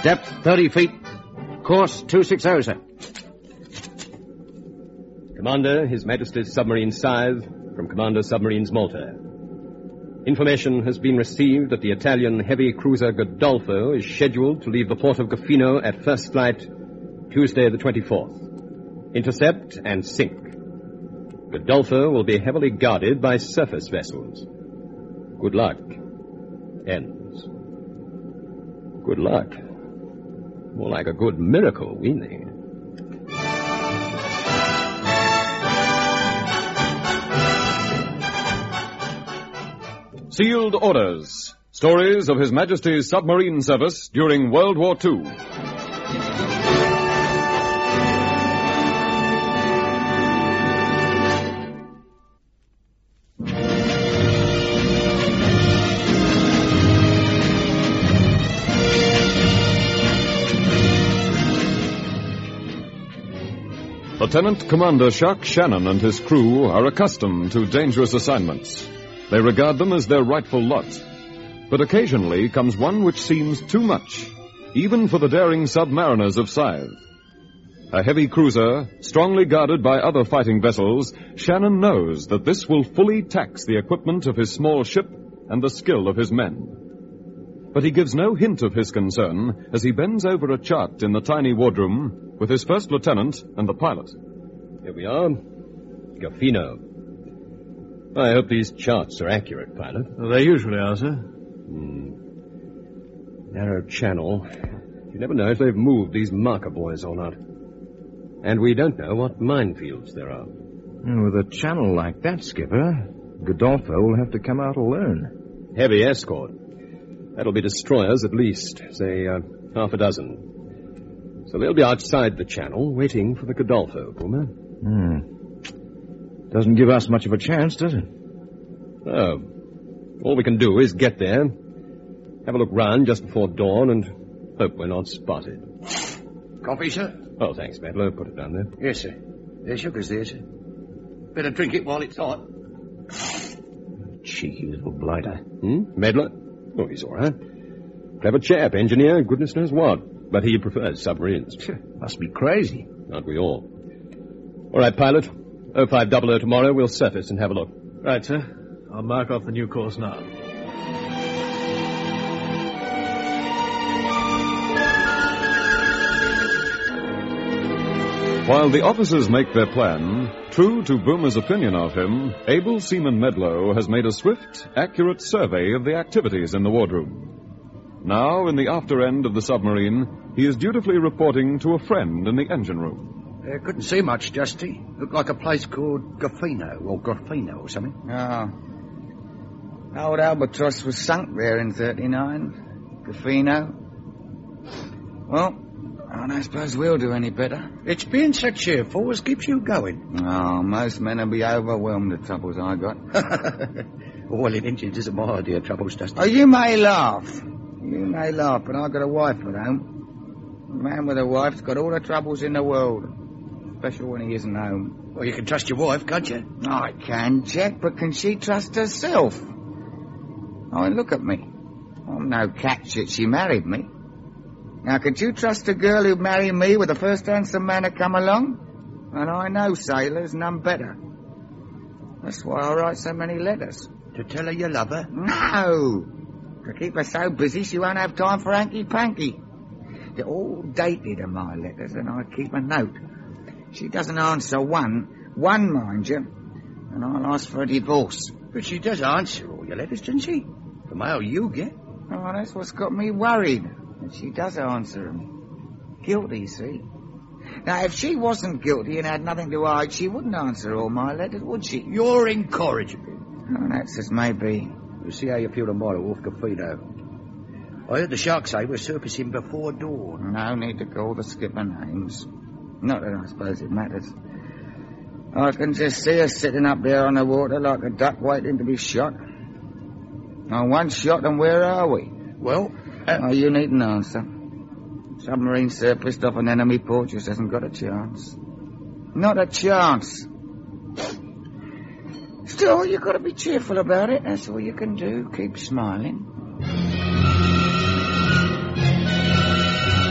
Depth 30 feet. Course 260, sir. Commander, His Majesty's Submarine Scythe, from Commander Submarines Malta. Information has been received that the Italian heavy cruiser Godolpho is scheduled to leave the port of Goffino at first flight Tuesday the 24th. Intercept and sink. Godolpho will be heavily guarded by surface vessels. Good luck. Ends. Good luck. More like a good miracle, we think. Sealed Orders. Stories of His Majesty's Submarine Service during World War II. Lieutenant Commander Jacques Shannon and his crew are accustomed to dangerous assignments. They regard them as their rightful lot. But occasionally comes one which seems too much, even for the daring submariners of Scythe. A heavy cruiser, strongly guarded by other fighting vessels, Shannon knows that this will fully tax the equipment of his small ship and the skill of his men. But he gives no hint of his concern as he bends over a chart in the tiny wardroom with his first lieutenant and the pilot. Here we are. Goffino. I hope these charts are accurate, pilot. Well, they usually are, sir. Narrow channel. You never know if they've moved these marker buoys or not. And we don't know what minefields there are. With a channel like that, Skipper, Godolpho will have to come out alone. Heavy escort. That'll be destroyers at least, say, half a dozen. So they'll be outside the channel, waiting for the Godolpho, Puma. Doesn't give us much of a chance, does it? Oh. All we can do is get there, have a look round just before dawn, and hope we're not spotted. Coffee, sir? Oh, thanks, Medler. Put it down there. Yes, sir. There's sugar's there, sir. Better drink it while it's hot. Cheeky little blighter. Medler? Oh, he's all right. Clever chap, engineer, goodness knows what. But he prefers submarines. Must be crazy. Aren't we all? All right, pilot. 0500 tomorrow, we'll surface and have a look. Right, sir. I'll mark off the new course now. While the officers make their plan, true to Boomer's opinion of him, able Seaman Medlow has made a swift, accurate survey of the activities in the wardroom. Now, in the after end of the submarine, he is dutifully reporting to a friend in the engine room. Couldn't see much, Justy. Looked like a place called Goffino or something. Oh. Old Albatross was sunk there in 39. Goffino. Well, I don't suppose we'll do any better. It's being so cheerful as keeps you going. Oh, most men will be overwhelmed with the troubles I got. Well, it engines isn't my idea of troubles, Justy. Oh, you may laugh, but I've got a wife at home. A man with a wife's got all the troubles in the world. Especially when he isn't home. Well, you can trust your wife, can't you? I can, Jack, but can she trust herself? Oh, look at me. I'm no catch that she married me. Now, could you trust a girl who'd marry me with the first handsome man to come along? And I know sailors, none better. That's why I write so many letters. To tell her you love her? No! To keep her so busy she won't have time for hanky-panky. They're all dated in my letters, and I keep a note. She doesn't answer one mind you, and I'll ask for a divorce. But she does answer all your letters, doesn't she? The mail you get. Oh, that's what's got me worried. And she does answer them. Guilty, see? Now, if she wasn't guilty and had nothing to hide, she wouldn't answer all my letters, would she? You're incorrigible. Oh, that's as may be. We'll see how you feel tomorrow off Goffino. I heard the sharks say we're surfacing before dawn. No need to call the skipper names. Not that I suppose it matters. I can just see her sitting up there on the water like a duck waiting to be shot. Now, one shot, and where are we? Well, oh, you needn't answer. Submarine surfaced off an enemy port just hasn't got a chance. Not a chance. Still, you've got to be cheerful about it. That's all you can do. Keep smiling.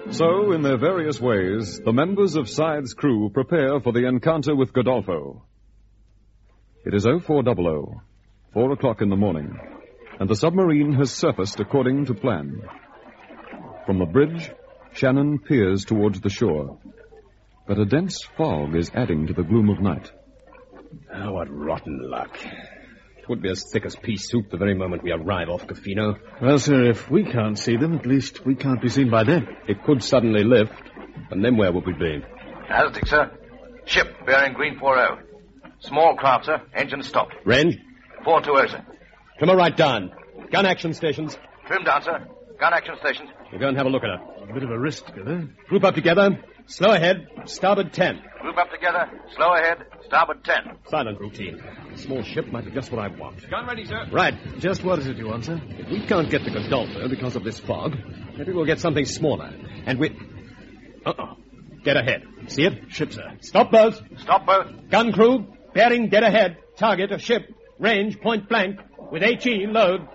So, in their various ways, the members of Scythe's crew prepare for the encounter with Godolpho. It is 0400, 4 o'clock in the morning, and the submarine has surfaced according to plan. From the bridge, Shannon peers towards the shore, but a dense fog is adding to the gloom of night. Oh, what rotten luck. It would be as thick as pea soup the very moment we arrive off Gofino. Well, sir, if we can't see them, at least we can't be seen by them. It could suddenly lift, and then where would we be? Aztec, sir. Ship bearing green 40. Small craft, sir. Engine stopped. Range? 420, sir. Trimmer right down. Gun action stations. Trim down, sir. Gun action stations. We'll go and have a look at her. A bit of a risk, Skipper. Group up together. Slow ahead. Starboard 10. Group up together. Slow ahead. Starboard 10. Silent routine. A small ship might be just what I want. Gun ready, sir. Right. Just what is it you want, sir? If we can't get to Godolpho because of this fog, maybe we'll get something smaller. And we... Uh-oh. Dead ahead. See it? Ship, sir. Stop both. Stop both. Gun crew. Bearing dead ahead. Target a ship. Range point blank. With HE load.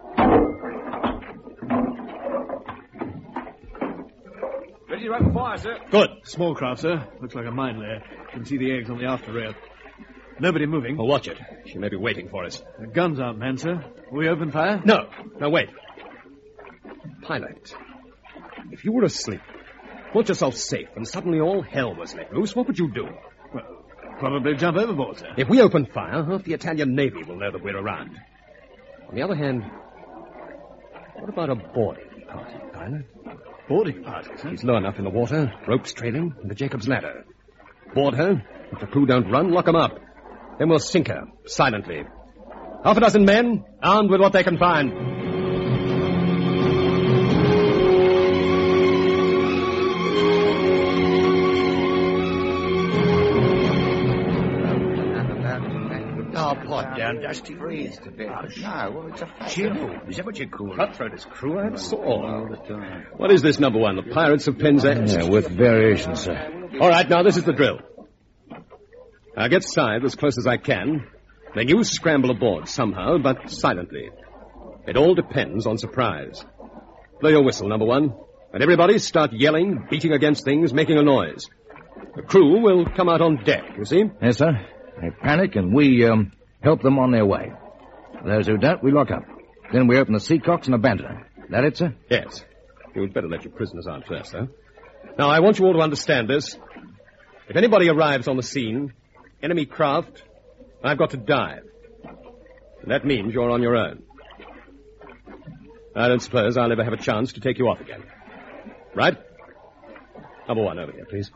Ready to open fire, sir. Good. Small craft, sir. Looks like a mine layer. You can see the eggs on the after rail. Nobody moving. Well, watch it. She may be waiting for us. The guns aren't manned, sir. Will we open fire? No. Now, wait. Pilot, if you were asleep, thought yourself safe, and suddenly all hell was let loose, what would you do? Well, probably jump overboard, sir. If we open fire, half the Italian Navy will know that we're around. On the other hand, what about a boarding party, pilot? Boarding party, sir? She's low enough in the water, ropes trailing, and the Jacob's ladder. Board her. If the crew don't run, lock them up. Then we'll sink her, silently. Half a dozen men, armed with what they can find. Oh, pot down, Dusty. Breathed a bit. No, well, it's a fact. Chill. Is that what you call it? Cutthroat is crew and saw. What is this, number one? The Pirates of Penzance? Yeah, with variations, sir. All right, now this is the drill. I'll get Scythe as close as I can. Then you scramble aboard somehow, but silently. It all depends on surprise. Blow your whistle, number one. And everybody start yelling, beating against things, making a noise. The crew will come out on deck, you see? Yes, sir. They panic, and we, help them on their way. Those who don't, we lock up. Then we open the seacocks and the banter. That it, sir? Yes. You'd better let your prisoners out first, though. Now, I want you all to understand this. If anybody arrives on the scene, enemy craft, I've got to dive. And that means you're on your own. I don't suppose I'll ever have a chance to take you off again. Right? Number one, over here, please.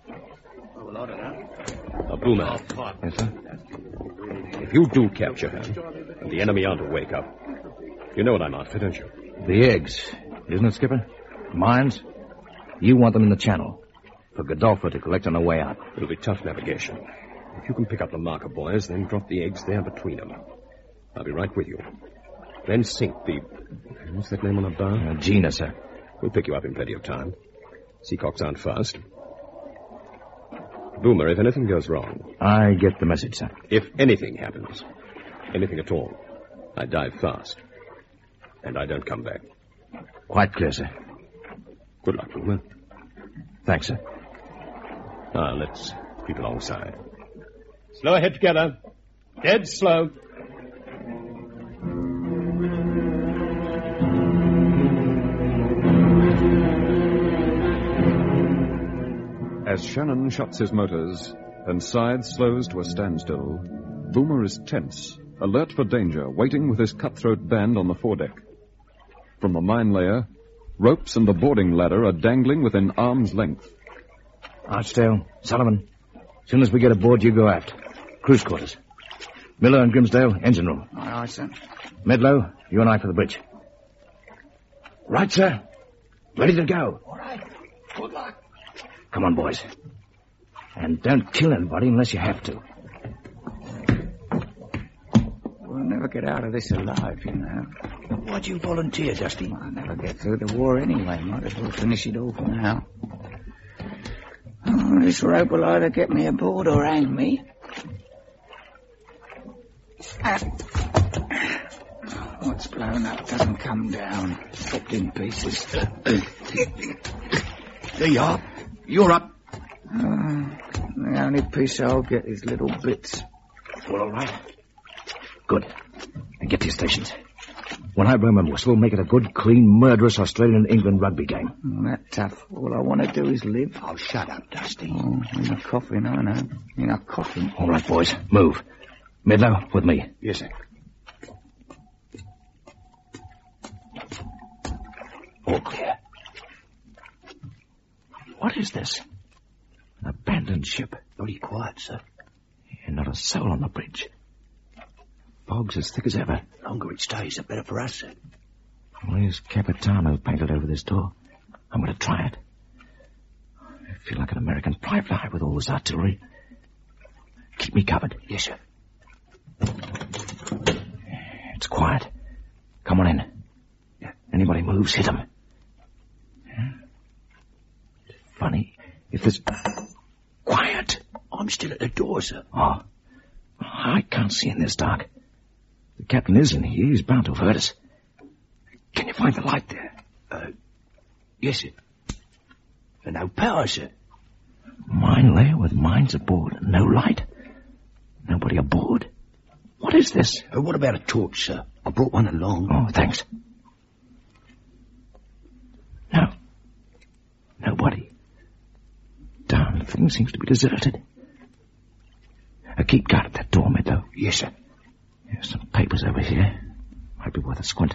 A Boomer. Yes, sir. If you do capture her, and the enemy aren't to wake up, you know what I'm after, don't you? The eggs, isn't it, Skipper? Mines? You want them in the channel, for Godolpho to collect on the way out. It'll be tough navigation. If you can pick up the marker buoys, then drop the eggs there between them. I'll be right with you. Then sink the... What's that name on the bar? Gina, sir. We'll pick you up in plenty of time. Seacocks aren't fast. Boomer, if anything goes wrong... I get the message, sir. If anything happens, anything at all, I dive fast. And I don't come back. Quite clear, sir. Good luck, Boomer. Thanks, sir. Now, let's creep alongside. Slow ahead together. Dead slow. As Shannon shuts his motors and Scythe slows to a standstill, Boomer is tense, alert for danger, waiting with his cutthroat band on the foredeck. From the mine layer, ropes and the boarding ladder are dangling within arm's length. Archdale, Sullivan, as soon as we get aboard, you go aft. Cruise quarters. Miller and Grimsdale, engine room. All right, sir. Medlow, you and I for the bridge. Right, sir. Ready to go. All right. Good luck. Come on, boys. And don't kill anybody unless you have to. We'll never get out of this alive, you know. Why'd you volunteer, Dusty? I'll never get through the war anyway. Might as well finish it off now. Oh, this rope will either get me aboard or hang me. What's blown up doesn't come down. Popped in pieces. There you are. You're up. The only piece I'll get is little bits. All right. Good. And get to your stations. When I remember us, we'll make it a good, clean, murderous Australian-England rugby game. That tough. All I want to do is live. Oh, shut up, Dusty. Oh, in a coffin, I know. In a coffin. All right, boys. Move. Midlow, with me. Yes, sir. All clear. What is this? An abandoned ship. Very quiet, sir. And not a soul on the bridge. Fog's as thick as ever. The longer it stays, the better for us, sir. Well, here's Capitano painted over this door. I'm going to try it. I feel like an American fly with all this artillery. Keep me covered. Yes, sir. It's quiet. Come on in. Yeah. Anybody moves, hit 'em. It's funny. If there's... Quiet! I'm still at the door, sir. Oh. I can't see in this dark. The captain is in here. He's bound to have heard us. Can you find the light there? Yes, sir. And no power, sir. Mine layer with mines aboard and no light. Nobody aboard. What is this? What about a torch, sir? I brought one along. Oh, thanks. No. Nobody. Darn, the thing seems to be deserted. Keep guard at that door, Midlow. Yes, sir. There's some papers over here. Might be worth a squint.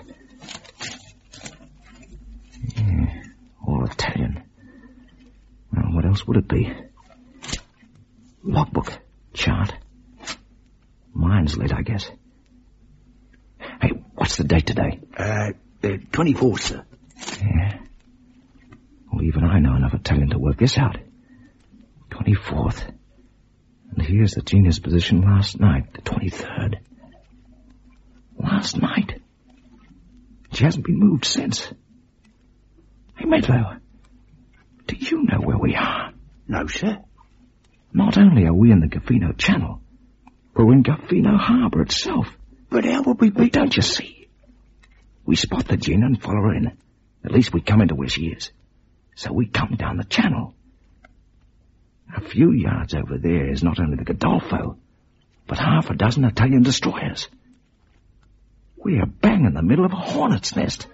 Yeah, all Italian. Well, what else would it be? Logbook. Chart. Mine's lit, I guess. Hey, what's the date today? The 24th, sir. Yeah. Well, even I know enough Italian to work this out. 24th. And here's the Gina's position last night, the 23rd. Last night? She hasn't been moved since. Hey, Midlow, do you know where we are? No, sir. Not only are we in the Gaffino Channel, we're in Gaffino Harbour itself. But how would we be... But don't you see? We spot the Gina and follow her in. At least we come into where she is. So we come down the channel. A few yards over there is not only the Godolpho, but half a dozen Italian destroyers. We are bang in the middle of a hornet's nest.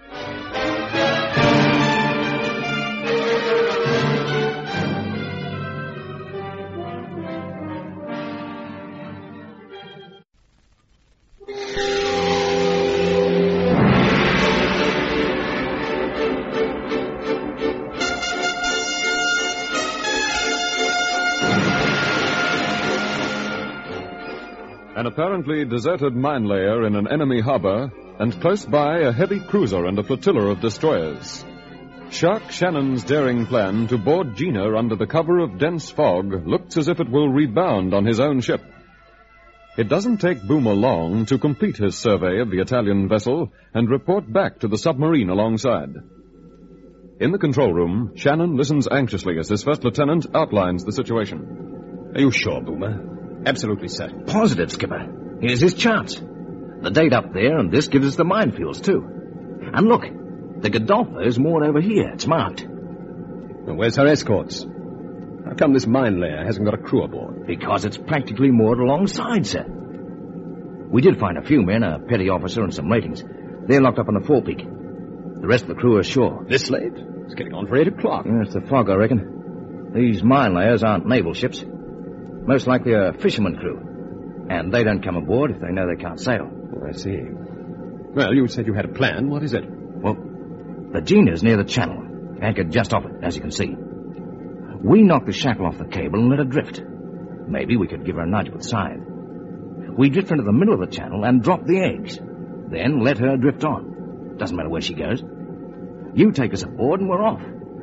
An apparently deserted mine layer in an enemy harbor, and close by a heavy cruiser and a flotilla of destroyers. Shark Shannon's daring plan to board Gina under the cover of dense fog looks as if it will rebound on his own ship. It doesn't take Boomer long to complete his survey of the Italian vessel and report back to the submarine alongside. In the control room, Shannon listens anxiously as his first lieutenant outlines the situation. Are you sure, Boomer? Absolutely certain. Positive, Skipper. Here's his charts. The date up there, and this gives us the minefields, too. And look, the Godolpho is moored over here. It's marked. Well, where's her escorts? How come this mine layer hasn't got a crew aboard? Because it's practically moored alongside, sir. We did find a few men, a petty officer and some ratings. They're locked up on the forepeak. The rest of the crew are ashore. This late? It's getting on for 8 o'clock. Yeah, it's the fog, I reckon. These mine layers aren't naval ships. Most likely a fisherman crew. And they don't come aboard if they know they can't sail. Oh, I see. Well, you said you had a plan. What is it? Well, the Gina's near the channel, anchored just off it, as you can see. We knock the shackle off the cable and let her drift. Maybe we could give her a nudge with scythe. We drift into the middle of the channel and drop the eggs. Then let her drift on. Doesn't matter where she goes. You take us aboard and we're off.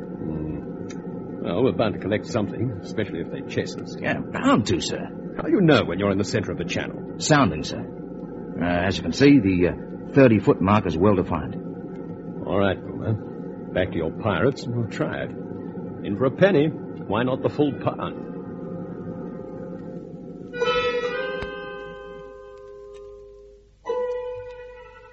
Well, we're bound to collect something, especially if they chase us. Yeah, bound to, sir. How do you know when you're in the center of the channel? Sounding, sir. As you can see, the 30-foot mark is well defined. All right, Boomer. Back to your pirates, and we'll try it. In for a penny. Why not the full pound?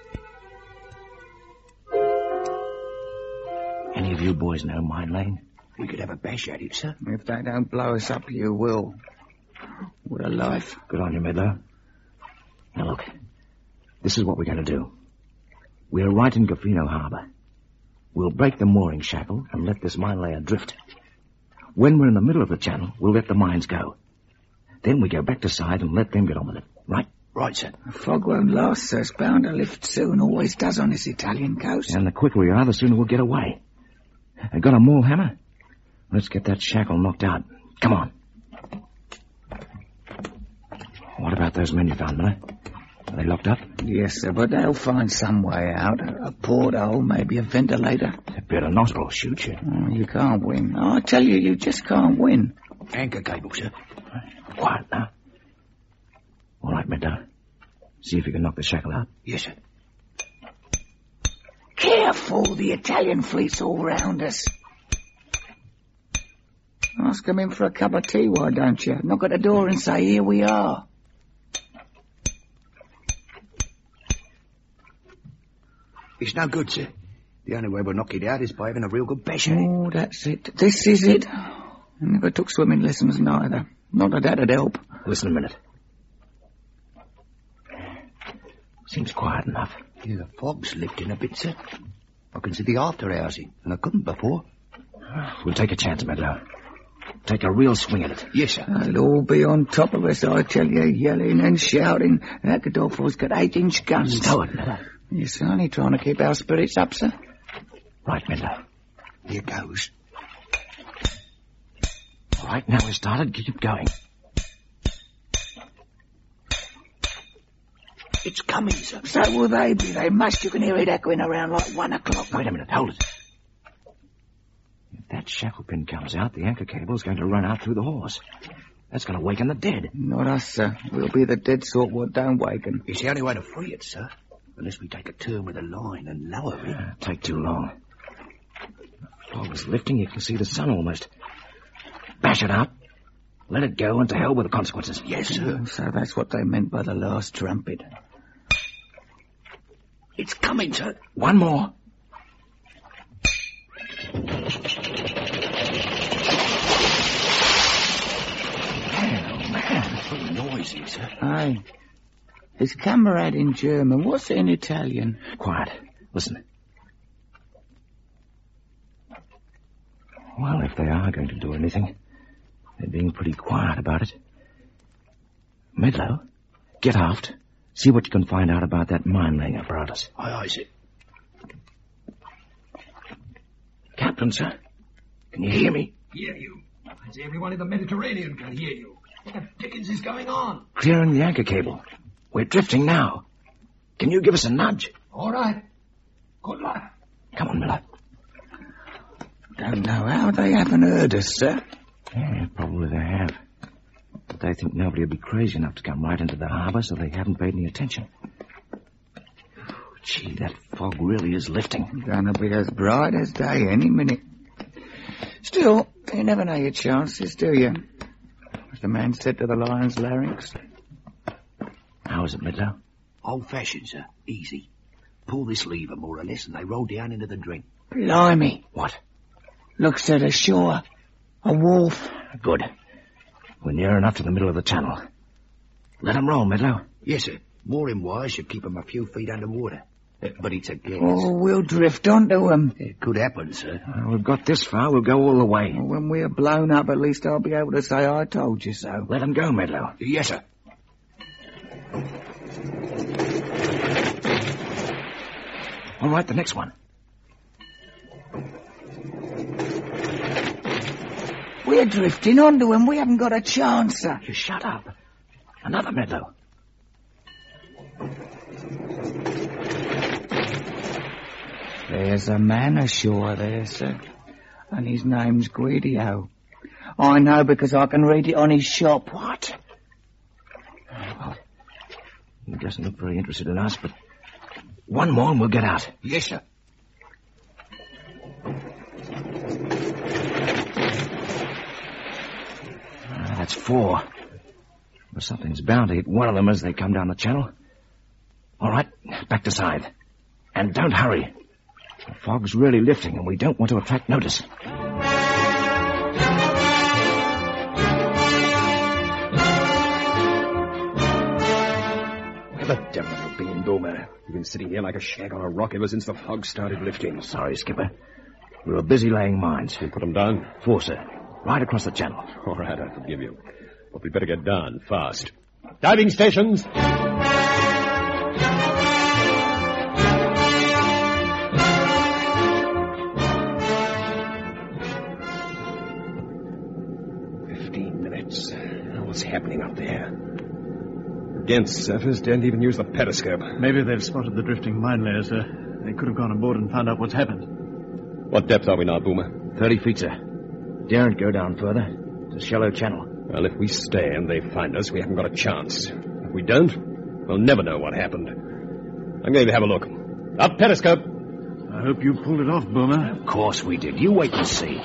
Any of you boys know Mine Lane? We could have a bash at it, sir. If they don't blow us up, you will. What a life. Good on you, Midlow. Now look, this is what we're going to do. We're right in Gofino Harbor. We'll break the mooring shackle and let this mine layer drift. When we're in the middle of the channel, we'll let the mines go. Then we go back to side and let them get on with it, right? Right, sir. The fog won't last, sir. It's bound to lift soon. Always does on this Italian coast. And the quicker we are, the sooner we'll get away. Got a maul hammer? Let's get that shackle knocked out. Come on. What about those men you found, Miller? Are they locked up? Yes, sir, but they'll find some way out. A porthole, maybe a ventilator. A bit of nostril shoot you. Oh, you can't win. I tell you, you just can't win. Anchor cable, sir. Quiet now. All right, Midlow. See if you can knock the shackle out. Yes, sir. Careful, the Italian fleet's all round us. Ask them in for a cup of tea, why don't you? Knock at the door and say, here we are. It's no good, sir. The only way we'll knock it out is by having a real good bash at it. Oh, that's it. This is it. I never took swimming lessons neither. Not that that'd help. Listen a minute. Seems quiet enough. Yeah, the fog's lifting a bit, sir. I can see the after housing, and I couldn't before. We'll take a chance, Midlow. Take a real swing at it. Yes, sir. They'll all be on top of us, I tell you, yelling and shouting. That Godolpho's got 8-inch guns. Stow it, Midlow. Yes, only trying to keep our spirits up, sir. Right, Midlow. Here goes. All right, now we've started. Keep going. It's coming, sir. So will they be. They must. You can hear it echoing around like 1 o'clock. Wait a minute. Hold it. If that shackle pin comes out, the anchor cable's going to run out through the hawse. That's going to waken the dead. Not us, sir. We'll be the dead sort what don't waken. It's the only way to free it, sir. Unless we take a turn with the line and lower it. Take too long. The fog is lifting. You can see the sun almost. Bash it out. Let it go, and to hell with the consequences. Yes, sir. So that's what they meant by the last trumpet. It's coming, sir. One more. Man, it's very noisy, sir. Aye. His comrade in German. What's it in Italian? Quiet. Listen. Well, if they are going to do anything, they're being pretty quiet about it. Midlow, get aft. See what you can find out about that mine-laying apparatus. Aye, sir. Captain, sir. Can you hear me? Hear you? I say everyone in the Mediterranean can hear you. What the dickens is going on? Clearing the anchor cable. We're drifting now. Can you give us a nudge? All right. Good luck. Come on, Miller. Don't know how they haven't heard us, sir. Yeah, probably they have. But they think nobody will be crazy enough to come right into the harbour, so they haven't paid any attention. Gee, that fog really is lifting. Gonna be as bright as day any minute. Still, you never know your chances, do you? As the man said to the lion's larynx. How is it, Midlow? Old-fashioned, sir. Easy. Pull this lever, more or less, and they roll down into the drink. Blimey. What? Looks at the shore. A wharf. Good. We're near enough to the middle of the channel. Let 'em roll, Midlow. Yes, sir. Mooring wires should keep 'em a few feet underwater. But it's a guess. Oh, we'll drift onto 'em. It could happen, sir. We've got this far. We'll go all the way. Well, when we're blown up, at least I'll be able to say I told you so. Let 'em go, Midlow. Yes, sir. All right, the next one. We're drifting onto 'em. We haven't got a chance, sir. You shut up. Another, Midlow. There's a man ashore there, sir. And his name's Guido. I know because I can read it on his shop. What? Well, he doesn't look very interested in us, but one more and we'll get out. Yes, sir. That's 4. Well, something's bound to hit one of them as they come down the channel. All right, back to side. And don't hurry. The fog's really lifting and we don't want to attract notice. been, Boomer? We've been sitting here like a shag on a rock ever since the fog started lifting. Sorry, Skipper. We were busy laying mines. You put them down? 4, sir. Right across the channel. All right, I forgive you. But we'd better get down, fast. Diving stations! What's happening up there? Against surface, daren't even use the periscope. Maybe they've spotted the drifting mine layer, sir. They could have gone aboard and found out what's happened. What depth are we now, Boomer? 30 feet, sir. Daren't go down further. It's a shallow channel. Well, if we stay and they find us, we haven't got a chance. If we don't, we'll never know what happened. I'm going to have a look. Up periscope. I hope you pulled it off, Boomer. Of course we did. You wait and see.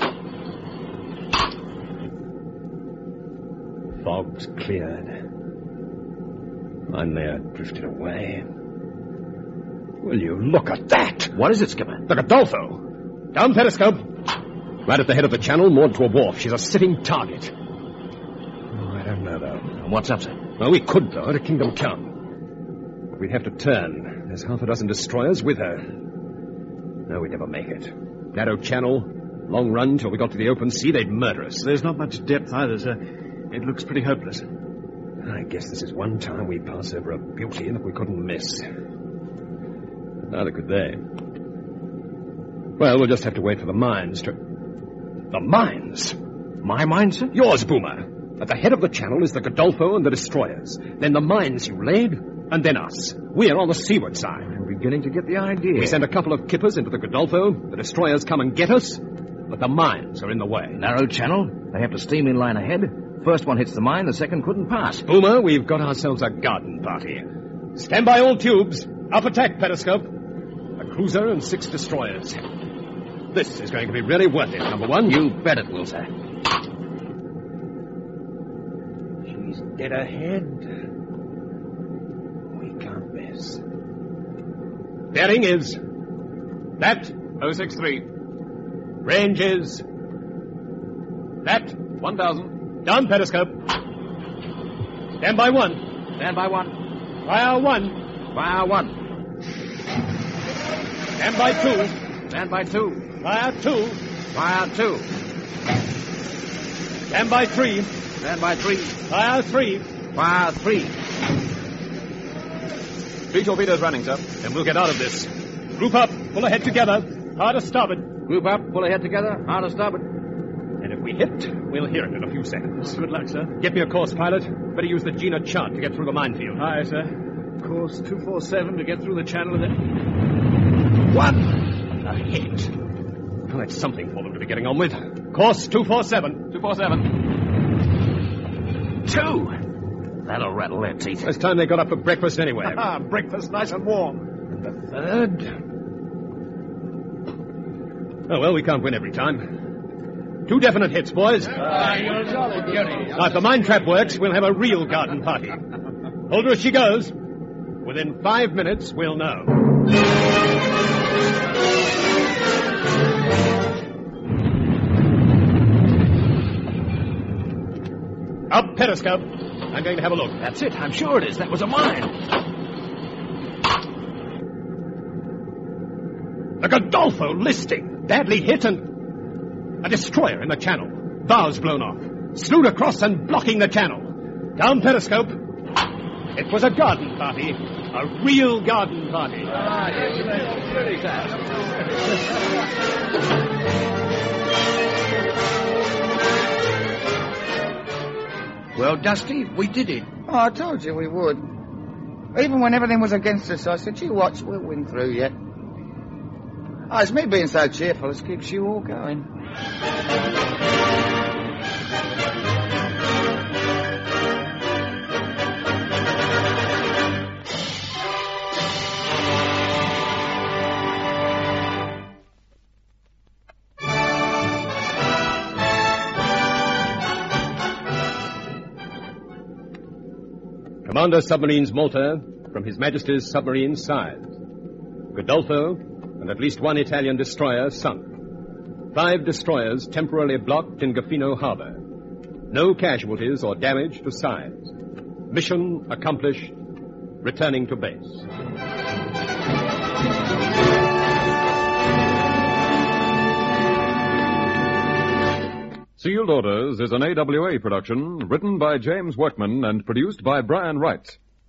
Fog's cleared. Mine layer drifted away. Will you look at that? What is it, Skipper? The Godolpho. Down periscope. Right at the head of the channel, moored to a wharf. She's a sitting target. Oh, I don't know, though. And what's up, sir? Well, we could blow her to Kingdom Come. But we'd have to turn. There's half a dozen destroyers with her. No, we'd never make it. Narrow channel, long run till we got to the open sea, they'd murder us. There's not much depth either, sir. It looks pretty hopeless. I guess this is one time we pass over a beauty that we couldn't miss. But neither could they. Well, we'll just have to wait for the mines to... The mines? My mines, sir? Yours, Boomer. At the head of the channel is the Godolpho and the destroyers. Then the mines you laid, and then us. We're on the seaward side. I'm beginning to get the idea. We send a couple of kippers into the Godolpho. The destroyers come and get us, but the mines are in the way. Narrow channel. They have to steam in line ahead. First one hits the mine, the second couldn't pass. Boomer, we've got ourselves a garden party. Stand by all tubes. Up attack periscope. A cruiser and 6 destroyers. This is going to be really worth it, number one. You bet it will, sir. She's dead ahead. We can't miss. Bearing is... That. 063. Range is... That. 1000. Down periscope. Stand by 1. Stand by 1. Fire 1. Fire 1. Stand by 2. Stand by 2. Fire 2. Fire 2. Stand by 3. Stand by 3. Fire 3. Fire 3. 3 torpedoes running, sir. Then we'll get out of this. Group up. Pull ahead together. Hard to starboard. Group up. Pull ahead together. Hard to starboard. And if we hit, we'll hear it in a few seconds. Good luck, sir. Get me a course, pilot. Better use the Gina chart to get through the minefield. Aye, sir. Course 247 to get through the channel and then... What? A hit. Well, that's something for them to be getting on with. Course 247. 247. 2. That'll rattle their teeth. It's time they got up for breakfast anyway. Breakfast nice and warm. And the third... Oh, well, we can't win every time. 2 definite hits, boys. Now, if the mine trap works, we'll have a real garden party. Hold her as she goes. Within 5 minutes, we'll know. Up periscope. I'm going to have a look. That's it. I'm sure it is. That was a mine. The Godolpho listing. Badly hit and... A destroyer in the channel. Bows blown off. Slewed across and blocking the channel. Down periscope. It was a garden party. A real garden party. Well, Dusty, we did it. Oh, I told you we would. Even when everything was against us, I said, you watch, we'll win through yet. Oh, it's me being so cheerful that keeps you all going. Commander Submarines Malta from His Majesty's submarine size. Godolpho and at least 1 Italian destroyer sunk. 5 destroyers temporarily blocked in Gafino Harbor. No casualties or damage to size. Mission accomplished returning to base. Sealed Orders is an AWA production, written by James Workman and produced by Brian Wright.